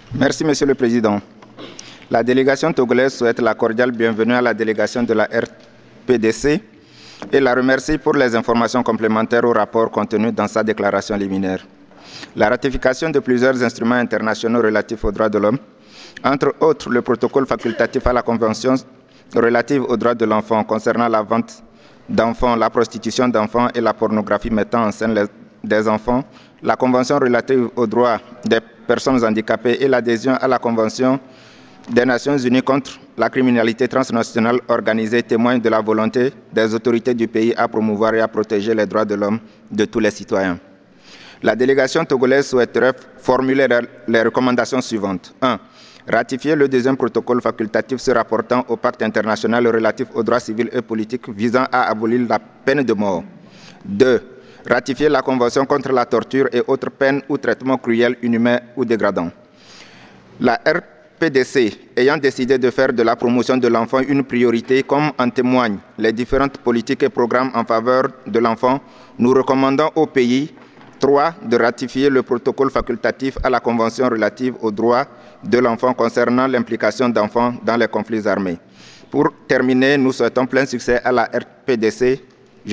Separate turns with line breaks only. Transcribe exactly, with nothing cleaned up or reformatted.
Merci, Monsieur le Président. La délégation togolaise souhaite la cordiale bienvenue à la délégation de la R P D C et la remercie pour les informations complémentaires au rapport contenu dans sa déclaration liminaire. La ratification de plusieurs instruments internationaux relatifs aux droits de l'homme, entre autres le protocole facultatif à la Convention relative aux droits de l'enfant concernant la vente d'enfants, la prostitution d'enfants et la pornographie mettant en scène les, des enfants, la Convention relative aux droits des personnes handicapées et l'adhésion à la Convention des Nations Unies contre la criminalité transnationale organisée témoignent de la volonté des autorités du pays à promouvoir et à protéger les droits de l'homme de tous les citoyens. La délégation togolaise souhaiterait formuler les recommandations suivantes. un. Ratifier le deuxième protocole facultatif se rapportant au pacte international relatif aux droits civils et politiques visant à abolir la peine de mort. deux. Ratifier la Convention contre la torture et autres peines ou traitements cruels, inhumains ou dégradants. La R P D C ayant décidé de faire de la promotion de l'enfant une priorité, comme en témoignent les différentes politiques et programmes en faveur de l'enfant, nous recommandons au pays trois. De ratifier le protocole facultatif à la Convention relative aux droits de l'enfant concernant l'implication d'enfants dans les conflits armés. Pour terminer, nous souhaitons plein succès à la R P D C